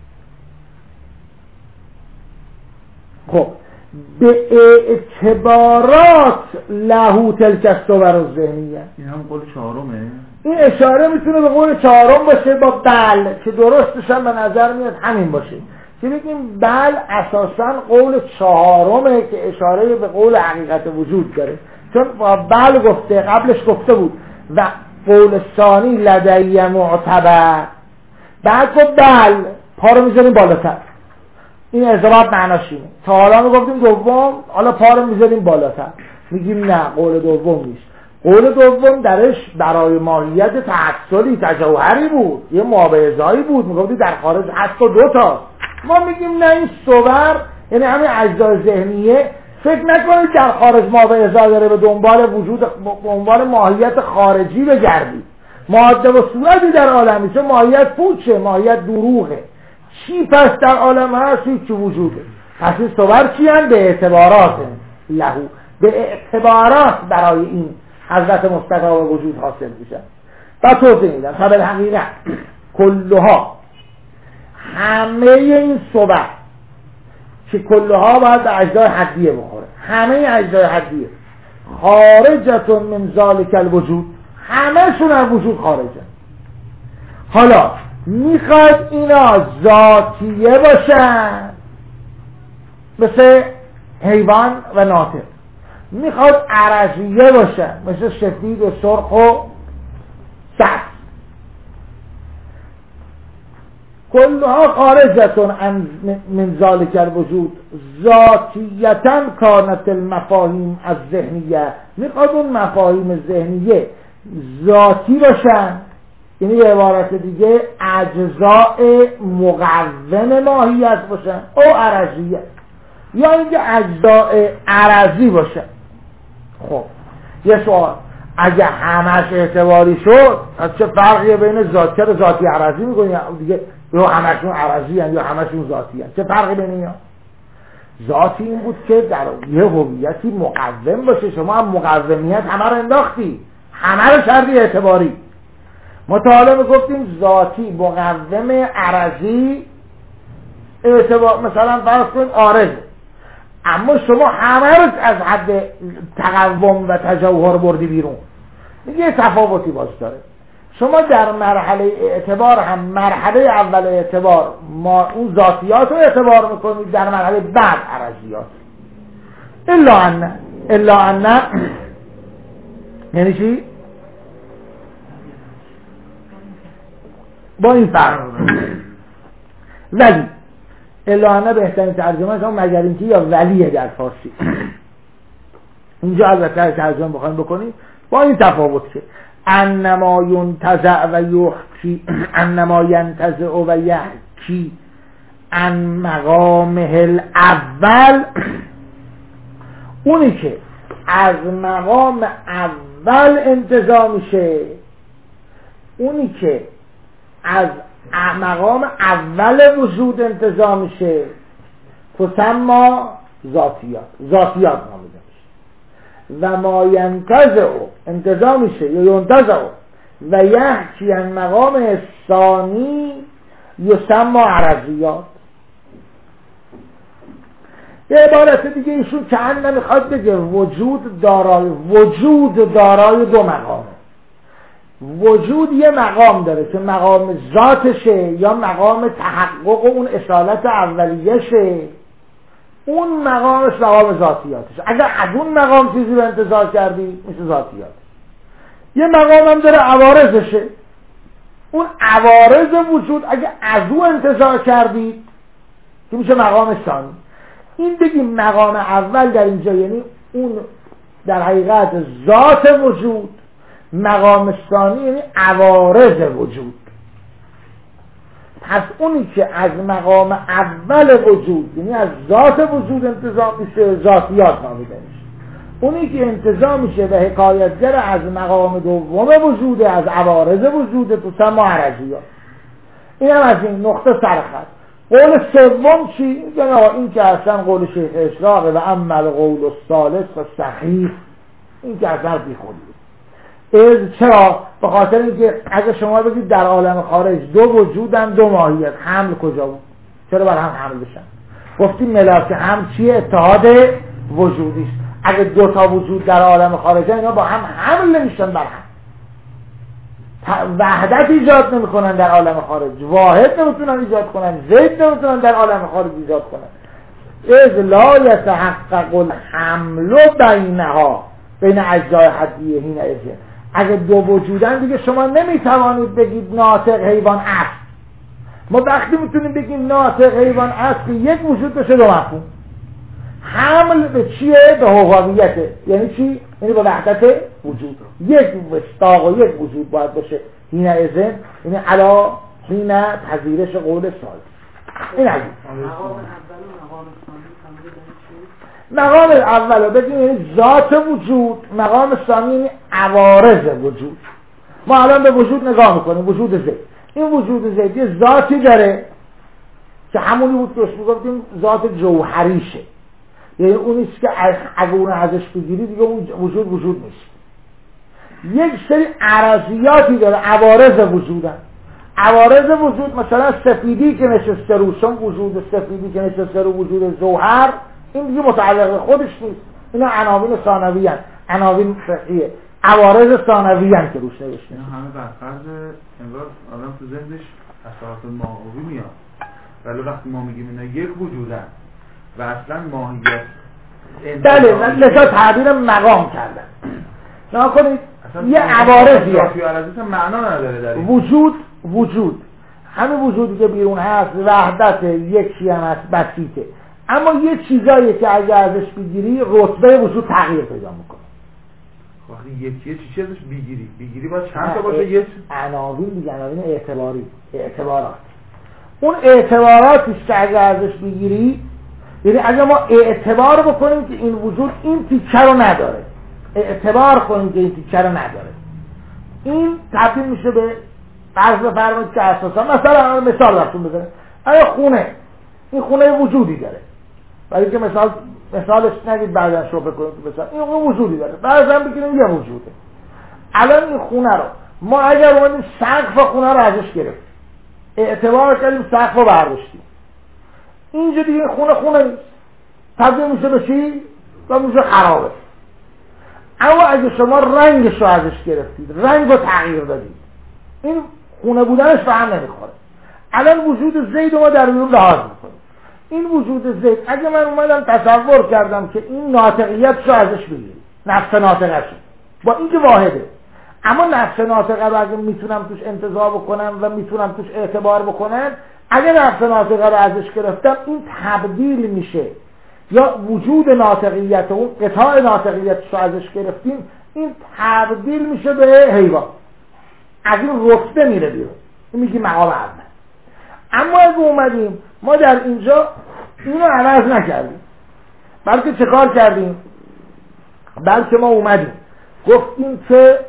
خب به اعتبارات له تلک الصور الذهنیه، این هم قول چهارمه. این اشاره میتونه به قول چهارم باشه با بل، که درستش هم به نظر میاد همین باشه که بگیم بل اساسا قول چهارمه که اشاره به قول حقیقت وجود داره، چون با بل گفته، قبلش گفته بود و قول ثانی لدی معتبر، بعد گفت بل پا رو میذاریم بالاتر. این اضافت معناش اینه. تا حالا میگفتیم دوم، حالا پا رو میذاریم بالاتر. میگیم نه، قول دوم نیست. قول دوم درش برای ماهیت تحصلی تجوهری بود، یه مابعضایی بود، میگفتی در خارج هست و دوتا. ما میگیم نه، این صور یعنی همین اجزای ذهنیه. فکر نکنید در خارج مابعضا داره به دنبال وجود، به عنوان ماهیت خارجی بگردید. ماده و صورتی در عالمی، چه ماهیت پوچه، ماهیت دروغه. چی پس در عالم هست؟ هیچ وجوده. پس این صور چی هم؟ به اعتبارات لهو، به اعتبارات برای این حضرت مصطفی و وجود حاصل میشه. و توضیح میدم تا به حقیقت کلها، همه این صور که کلها باید به اجزای حدیه بخوره، همه اجزای حدیه خارجتون من ذالک الوجود، همه شون از وجود خارجه. حالا میخواد اینا ذاتیه باشن مثل حیوان و ناطق، میخواد عرضیه باشن مثل سفید و سرخ و سبز. کلها خارجتون من ذالک الوجود ذاتیتا کانت المفاهیم از ذهنیه. میخواد اون مفاهیم ذهنیه ذاتی باشن، یعنی به عبارت دیگه اجزاء مقوم ماهیت باشن او عرضیه، یا اینکه اجزاء عرضی باشن. خب یه سوال، اگه همش اعتباری شد چه فرقیه بین ذاتی و ذاتی عرضی میکنی دیگه؟ یا همشون عرضی هن یا همشون ذاتی هن، چه فرقی بین اینا؟ ذاتی این بود که در یه هویتی مقوم باشه. شما هم مقومیت همه رو انداختی، همه رو کردی اعتباری. مطالعه گفتیم ذاتی مقوم عرضی اعتبار، مثلا فرض کنید عارض، اما شما همه رو از حد تقوم و تجوهر بردی بیرون. یه تفاوتی باز داره. شما در مرحله اعتبار هم مرحله اول اعتبار ما اون ذاتیات رو اعتبار میکنید، در مرحله بعد عرضیات. الا ان یعنی چی؟ با این فرق ولی الا ان بهترین ترجمه شما مگر اینکه یا ولیه در فارسی. اینجا البته ترجمه بخوایم بکنیم با این تفاوت که انما ینتزع و یحکی، انما ینتزع و یحکی ان مقامه الاول، اونی که از مقام اول انتزاع میشه، اونی که از مقام اول وجود انتزاع میشه تسمى ذاتیات نامیده میشه. و ما ینتزع انتزاع میشه یا ینتزع و یحکی عن مقام ثانی یسمى عرضیات. به عبارت دیگه ایشون چند نمیخواد بگه وجود دارای دو مقامه. وجود یه مقام داره که مقام ذاتشه یا مقام تحقق اون اصالت اولیشه، اون مقامش مقام ذاتیاتشه. اگر از اون مقام چیزی رو انتزاع کردی میشه ذاتیات. یه مقام هم داره عوارضشه، اون عوارض وجود اگر از اون انتزاع کردی که میشه مقام ثانی. این بگیم مقام اول در اینجا یعنی اون در حقیقت ذات وجود، مقام ثانی یعنی عوارض وجود. پس اونی که از مقام اول وجود یعنی از ذات وجود انتزاع میشه ذاتیات نامیده میشه. اونی که انتزاع میشه و حکایتگر از مقام دوم وجود، از عوارض وجود، تسمى عرضیات. این هم از این نقطه سرخط. قول سوم چی؟ این که اصلا قول شیخ اشراقه و اما القول الثالث صحیح، این که اصلا بی خودی. چرا؟ به خاطر اینکه اگه شما بگید در عالم خارج دو وجودن دو ماهیت، حمل کجا بود؟ چرا بر هم حمل بشن؟ گفتیم ملاک هم چیه؟ اتحاد وجودی است. اگه دو تا وجود در عالم خارج اینا با هم حمل نمیشن بر هم، وحدت ایجاد نمیکنن در عالم خارج، واحد نمیتونن ایجاد کنن، زید نمیتونن در عالم خارج ایجاد کنن. اذ لا یتحقق الحمل بینها، بین اجزای حدیه هین اجزا. اگه دو وجودن دیگه شما نمیتوانید بگید ناطق حیوان است، ما وقتی میتونیم بگیم ناطق حیوان است که یک وجود بشه دو مفهوم. حمل به چیه؟ به حقوقیته. یعنی چی؟ یعنی به وحدت وجود. یک مصداق و یک وجود باید باشه. هینه ازن یعنی علا هینه پذیرش قول سال. این عزیز مقام اول رو بگیم یعنی ذات وجود، مقام ثانی یعنی عوارض وجود. ما الان به وجود نگاه میکنیم، وجود زید. این وجود زید یه ذاتی داره که همونی بود که میگفتیم ذات جوهریشه، یعنی اونیست که اگه اون ازش بگیری دیگه اون وجود نیست. یک سری عرضیاتی داره، عوارض وجودن. عوارض وجود مثلا سفیدی که نشسته رو، چون وجود سفیدی که نشسته رو وجود جوهر، این دیگه متعلق خودش نیست. اینا عناوین ثانوی هستند، عناوین فقهیه، عوارض ثانوی هستند که روش نوشته. اینا همه بر فرض انگار آدم تو ذهنش اثرات ماهوی میاد، ولی وقتی ما میگیم اینا یک وجودن و اصلا ماهیت بله لذا تعبیر مقام کردن. نها کنید یه عوارضی هست، معنا نداره در این وجود همه وجودی که بیرون هست وحدت یکی هم هست، بسیطه، اما یه چیزایی که اگه ازش بگیری رتبه وجود تغییر پیدا میکنه. وقتی یکیه چی ازش بگیری باید چند تا باشه؟ یک عناوین دیگه، عناوین اعتبارات. اون اعتباراتی که اگه ازش بگیری، یعنی اگه ما اعتبار بکنیم که این وجود این تیکه رو نداره، اعتبار کنیم که این تیکه رو نداره، این تبدیل میشه به فرض بفرمایید که اساسا مثلا مثال براتون بزنم، خونه، این خونه وجودی داره، برای که مثالش نگید بعداً شبه کنید مثلا این وجودی داره، بعضا بگیریم یه وجوده. الان این خونه رو ما اگر اومدیم سقف خونه رو ازش گرفتیم، اعتبار کردیم سقف رو برداشتیم، اینجا دیگه خونه نیست، تبدیل میشه به چی؟ و میشه خرابه. اما اگه شما رنگش رو ازش گرفتید، رنگ رو تغییر دادید، این خونه بودنش به هم نمیخوره. الان وجود زید ما در بیرون لحاظ میکنیم. این وجود زید اگه من اومدم تصور کردم که این ناطقیت رو ازش بگیریم، نفس ناطقه شد با اینکه واحده، اما نفس ناطقه رو اگه میتونم توش انتزاع بکنم و میتونم توش اعتبار بکنم، اگه نفس ناطقه رو ازش گرفتم این تبدیل میشه، یا وجود ناطقیت و اون قطاع ناطقیت رو ازش گرفتیم این تبدیل میشه به حیوان، از این رتبه میره بیرون، این میگی مقام اول. اما اگه اومدیم ما در اینجا اینو عوض نکردیم، بلکه چه کار کردیم؟ بلکه ما اومدیم گفتیم که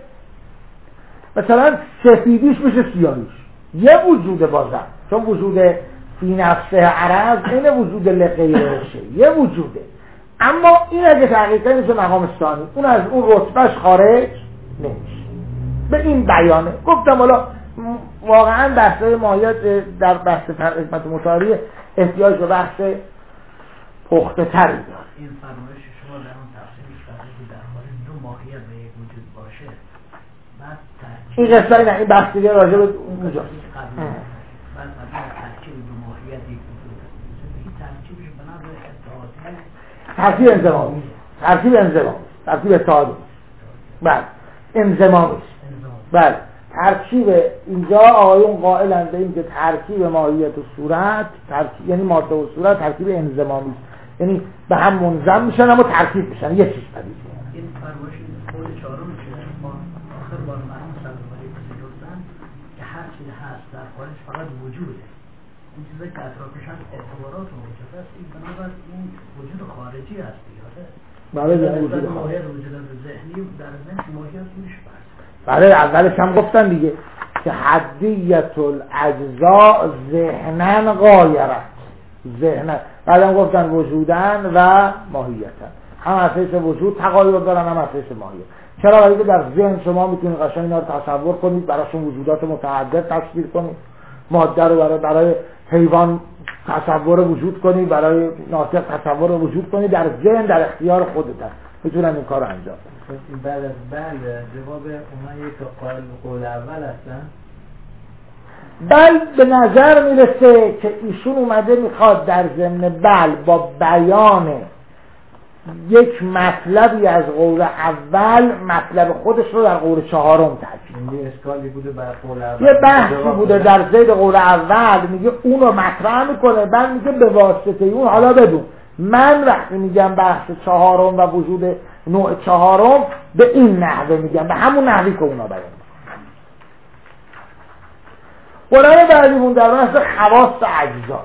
مثلا سفیدیش میشه سیاهیش، یه وجود بازم، چون وجود فی نفسه عرض این وجود لغیرشه، یه وجوده، اما این اگه تحقیق کنیم میشه مقام ثانی، اون از اون رتبهش خارج نمیشه. به این بیانه گفتم حالا واقعا بحث ماهیت در بحث حکمت مشاهری احتیاج به بحث پخته تری داره. این فرمایش شما در اون تفسیرش فرمودید در حال دو ماهیت به یک وجود باشه، بعد این قصه نه، این بحث دیگه راجع به اونجاست. بعد ترکیب دو ماهیت یک وجود این ترکیبش بنا به اتحادی، ترکیب اتحادی، بله انضمامی، بله ترکیب. اینجا آقایون قائلن به این که ترکیب ماهیت و صورت یعنی ماده و صورت ترکیب انضمامی، یعنی به هم منضم میشن اما ترکیب میشن، یه چیز پدید میاد. این فرمایش قول چهارم که ما آخر بار مرحوم صلی الله علیه و گفتن که هر چیزی هست در خارج فقط وجوده، این چیزایی که اطرافش هست اعتبارات موجود است، این بنابراین این وجود خارجی هست دیگه. بله وجود ماهیت وجود ذهنی در ذهن ماهیت میشه. بله اولش هم گفتن دیگه که حدیت الاجزاء ذهنن غایرت، ذهنن، بعدم گفتن وجودن و ماهیتن، هم از حیث وجود تغایر دارن هم از حیث ماهیت. چرا؟ برای که در ذهن شما میتونید قشنگ اینا رو تصور کنید، براشون وجودات متعدد تصویر کنید، ماده رو برای حیوان تصور وجود کنید، برای ناطق تصور وجود کنید، در ذهن در اختیار خودتن میتونن این کار رو انجام بدن. بعد از بله جواب اونایی که قول اول هستن، بل به نظر میرسه که ایشون اومده میخواد در ضمن بل با بیان یک مطلبی از قول اول مطلب خودش رو در قول چهارم تاکید. اشکالی بوده بر قول اول، یه بحثی بوده در زید قول اول، میگه اون رو مطرح میکنه، بعد میگه به واسطه اون حالا بدون من وقتی میگم بحث چهارم و وجود نوع چهارم به این نحوه میگم، به همون نحوی که اونا بیان. قرآن بعدیمون در بحث خواص اجزا.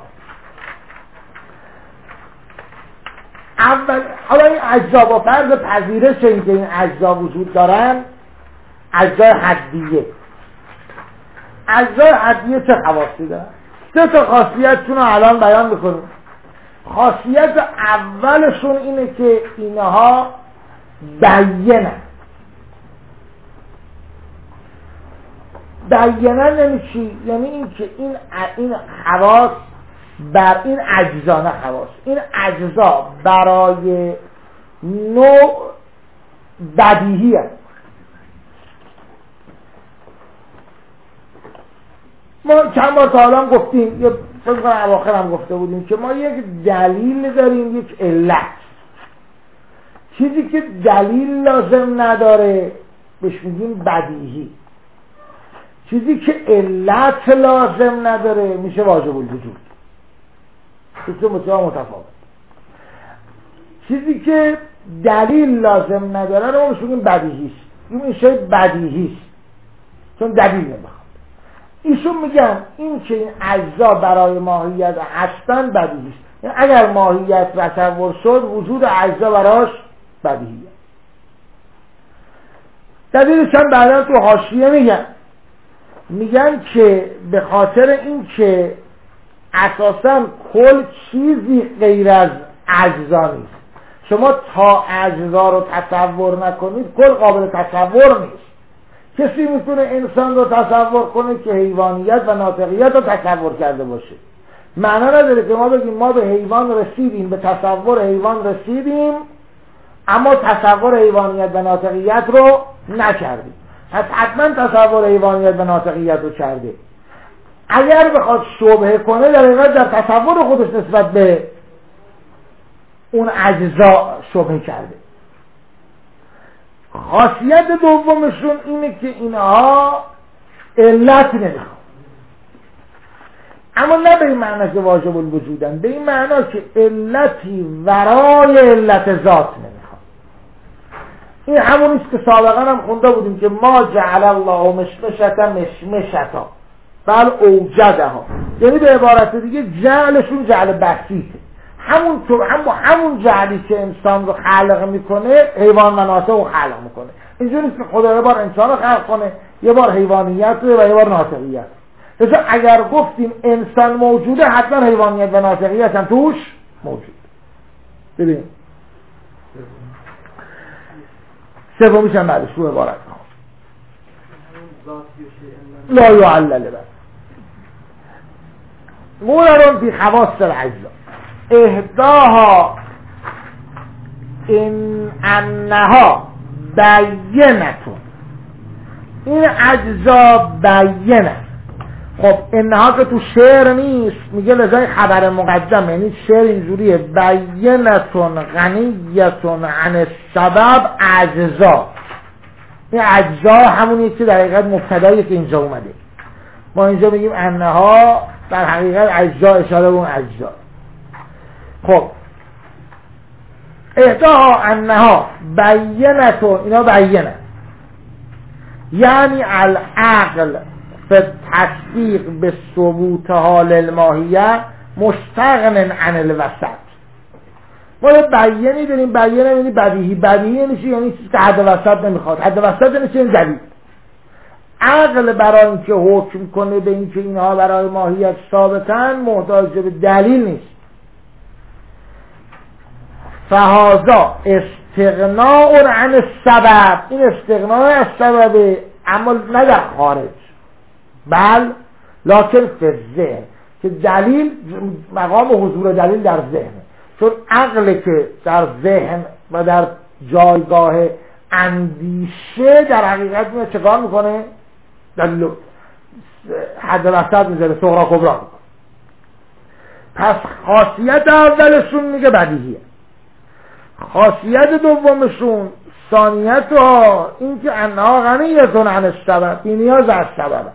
اول حالا این اجزا با فرض پذیرش اینکه این اجزا وجود دارن، اجزای حدیه. اجزای حدیه چه خواصی دارن؟ 3 تا خاصیتشون رو الان بیان میکنیم. خاصیت اولشون اینه که اینها بیانن. بیانن یعنی چی؟ یعنی این که این خواص بر این اجزا، نه خواص، این اجزا برای نوع بدیهی هست. ما چند بار تا الان گفتیم، یا فکر کنم اواخر هم گفته بودیم که ما یک دلیل داریم، یک علت. چیزی که دلیل لازم نداره بهش میگیم بدیهی. چیزی که علت لازم نداره میشه واجب الوجود. چیزی متفاوت. چیزی که دلیل لازم نداره رو بهش میگیم بدیهیست. این شی بدیهیست چون دلیل نمیخواد. ایشون میگن این که این اجزا برای ماهیت هستن بدیهیست. یعنی اگر ماهیت تصور شد وجود اجزا براش بدیهیه. دلیلش هم بعدا تو حاشیه میگن که به خاطر این که اساسا کل چیزی غیر از اجزا نیست. شما تا اجزا رو تصور نکنید کل قابل تصور نیست. کسی میتونه انسان رو تصور کنه که حیوانیت و ناطقیت رو تصور کرده باشه. معنا نداره که ما بگیم ما به حیوان رسیدیم، به تصور حیوان رسیدیم، اما تصور حیوانیت و ناطقیت رو نکردیم. پس حتما تصور حیوانیت و ناطقیت رو کرده. اگر بخواد شبهه کنه در حقیقت در تصور خودش نسبت به اون اجزا شبهه کرده. خاصیت دومشون اینه که اینها علت نمیخواد، اما نه به این معنی که واجب الوجودن، به این معنی که علتی ورای علت ذات نمیخواد. این همونیست که سابقا هم خونده بودیم که ما جعل الله مشمشتا مشمشتا بل اوجدها، یعنی به عبارت دیگه جعلشون جعل بسیطه. همون جعلی که انسان رو خلق میکنه حیوان مناطق رو خلق میکنه. اینجوری که خدا یه بار انسان رو خلق کنه، یه بار حیوانیت رو و یه بار ناطقیت. لذا اگر گفتیم انسان موجوده حتما حیوانیت و ناطقیت هم توش موجود. ببین سومیش هم بعدش رو عبارت ها لا یعلل بس مولرون فی خواص الاجزا اهداها انها بینتون. این اجزا بینه. خب انها که تو شعر نیست، میگه لذای خبر مقدم، یعنی شعر اینجوریه بینتون غنیتون عن السبب اجزا. این اجزا همونیه که در حقیقت مبتدایی که اینجا اومده. ما اینجا میگیم انها، در حقیقت اجزا اشاره به اون اجزا. خب اهداها انها بینتون، اینا بینه یعنی العقل فی تصدیق به ثبوت حال الماهیه مستغن عن الوسط. ما یه بیانی داریم، بیان یعنی بدیهی. بدیهی یعنی چی؟ یعنی چیزی که حد وسط نمیخواد. حد وسط یعنی چی؟ این دلیل. عقل برای اینکه حکم کنه به اینکه اینها برای ماهیت ثابتن محتاج به دلیل نیست. فهذا استغناء عن السبب، این استغناء از سبب، اما نه در خارج، بل لکن فی الذهن، که دلیل مقام حضور دلیل در ذهن. چون عقل که در ذهن و در جایگاه اندیشه در حقیقت میاد چکار میکنه؟ دلیل حد وسط میذاره، صغرا کبرا میکنه. پس خاصیت اولشون میگه بدیهیه. خاصیت دومشون ثانیت ها این که انها غنیتون عن السبب، بی نیاز از سبب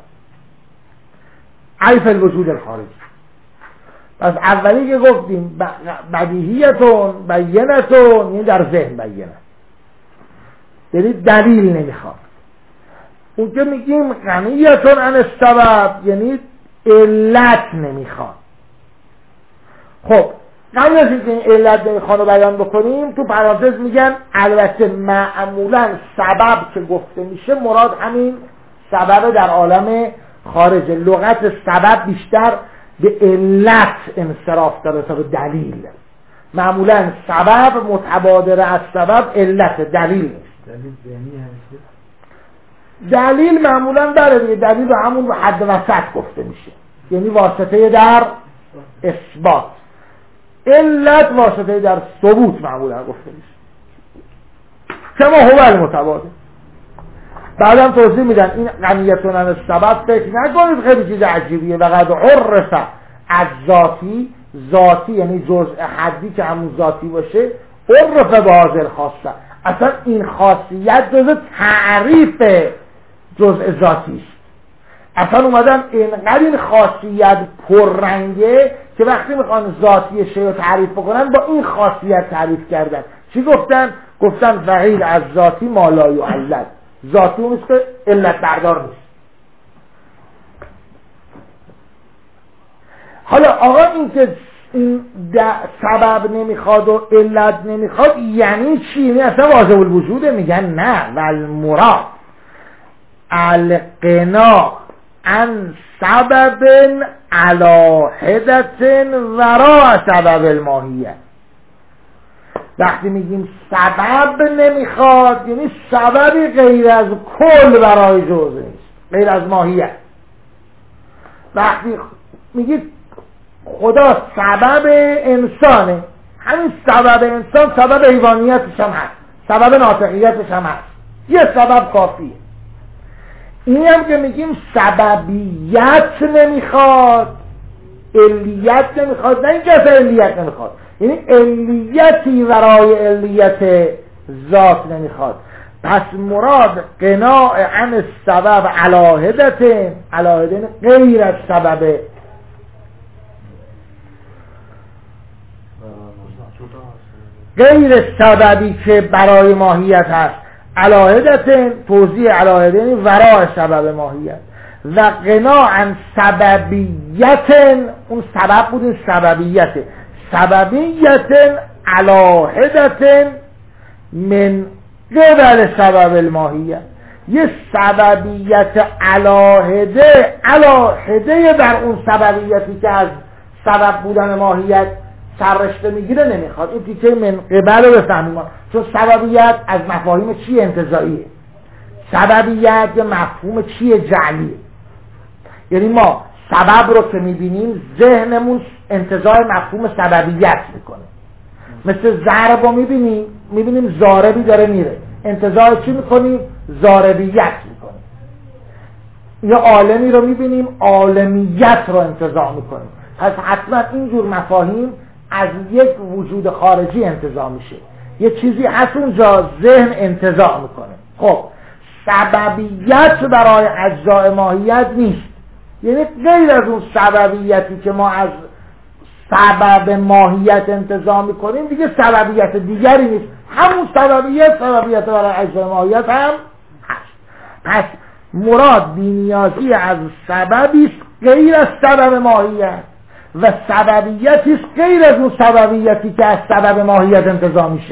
عیف الوجود الخارجی. پس اولی که گفتیم بدیهیتون بینتون، یعنی در ذهن بینه، یعنی دلیل نمیخواد. اون که میگیم غنیتون عن السبب یعنی علت نمیخواد. خب قبل از اینکه این علت نمیخواد رو بیان بکنیم تو پرانتز میگن البته معمولا سبب که گفته میشه مراد همین سبب در عالم خارج. لغت سبب بیشتر به علت انصراف داره تا به دلیل. معمولا سبب متبادر از سبب علت، دلیل نیست. دلیل ذهنی همیشه. دلیل معمولا داره دیگه، دلیل به همون حد وسط گفته میشه، یعنی واسطه در اثبات. علت واسطه در ثبوت معمولا گفته میشه، کما هو المتبادر. بعدم توضیح میدن این غنیتون عن السبب فکر نکنید خیلی چیز عجیبیه. و قد عرف از ذاتی یعنی جزء حدی که همون ذاتی باشه، عرف به حاضر خاصه. اصلا این خاصیت جزء تعریف جزء ذاتی است. اصلا اومدن اینقدر این خاصیت پررنگه که وقتی میخوان ذاتی شی رو تعریف بکنن با این خاصیت تعریف کردن. چی گفتن؟ گفتن غیر از ذاتی ما لا یعلل. ذاتی اون است که علت بردار نیست. حالا آقا این که این سبب نمیخواد و علت نمیخواد یعنی چی؟ یعنی اصلا واجب الوجوده؟ میگن نه. والمراد القنا عن سبب علی حدة وراء سبب الماهیت. وقتی میگیم سبب نمیخواد یعنی سببی غیر از کل برای جزء نیست، غیر از ماهیت. وقتی میگید خدا سبب انسانه، همین سبب انسان سبب حیوانیتش هم هست، سبب ناطقیتش هم هست، یه سبب کافیه. این هم که میگیم سببیت نمیخواد، علیت نمیخواد، نه اینکه اصلا علیت نمیخواد، یعنی علیتی ورای علیت ذات نمیخواد. پس مراد قناع عن السبب علی حدة، علی حدة غیر از سبب. غیر سببی که برای ماهیت هست، علی حدة توضیح علی حدة ورای سبب ماهیت. و قناع عن سببیت، اون سبب بود این سببیت، سببیت علی حدة من قبل سبب الماهیت، یه سببیت علی حدة در اون سببیتی که از سبب بودن ماهیت سررشته میگیره نمیخواد. این تیکه من قبل رو بفهمیم، چون سببیت از مفاهیم چی انتزاعیه. سببیت یه مفهوم چیه جعلیه، یعنی ما سبب رو که میبینیم ذهنمون انتزاع مفهوم سببیت میکنه. مثل ضرب رو میبینیم ضاربی داره میره، انتزاع چی میکنیم؟ ضاربیت میکنیم. یا عالمی رو میبینیم عالمیت رو انتزاع میکنیم. پس حتما اینجور مفاهیم از یک وجود خارجی انتزاع میشه، یه چیزی هست اونجا ذهن انتزاع میکنه. خب سببیت برای اجزاء ماهیت نیست، یعنی غیر از اون سببیتی که ما از سبب ماهیت انتزاع میکنیم دیگه سببیت دیگری نیست، همون سببیت برای اجزاء ماهیت هم هست. پس مراد بی‌نیازی از سببی است غیر از سبب ماهیت و سببیتی است غیر از اون سببیتی که از سبب ماهیت انتزاع میشه.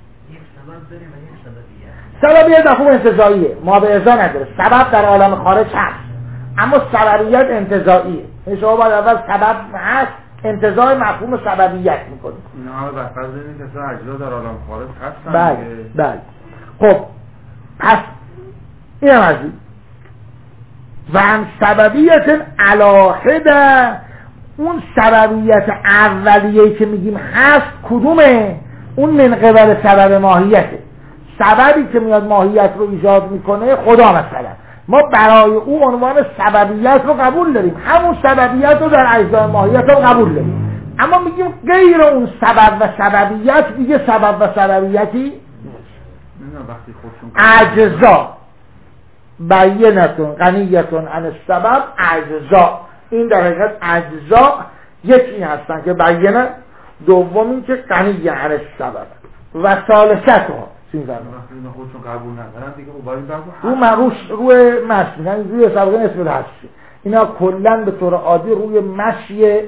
سببیت مفهوم انتزاعیه، ما به ازا نداره. سبب در عالم خارج هست اما سببیت انتزاعیه. شما باید اول سبب هست انتزاع مفهوم سببیت میکنید. اینا همه بحث اینه که اصلا اجزا در عالم خارج هستن. بله. خب پس این هم از این و هم سببیت علی حدة، اون سببیت اولیه‌ای که میگیم هست کدومه؟ اون من قبل سبب ماهیته. سببی که میاد ماهیت رو ایجاد میکنه، خدا مثلا، ما برای او عنوان سببیت رو قبول داریم، همون سببیت رو در اجزای ماهیت رو قبول داریم. اما میگیم غیر اون سبب و سببیت دیگه سبب و سببیتی نمیدونم وقتی خودشون اجزا بینتون غنیتون عن السبب اجزا، این در حقیقت اجزا یکی هستن که بینه، دوم این که غنی عن السبب و ثالثت ها وقتی خودشون قبول ندارن دیگه باید این رو من روی مشی، یعنی روی سابقه نسبت هستی، اینا کلن به طور عادی روی مشی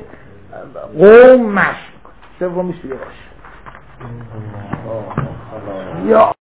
قوم مشی سومیش دیگه باشه. یا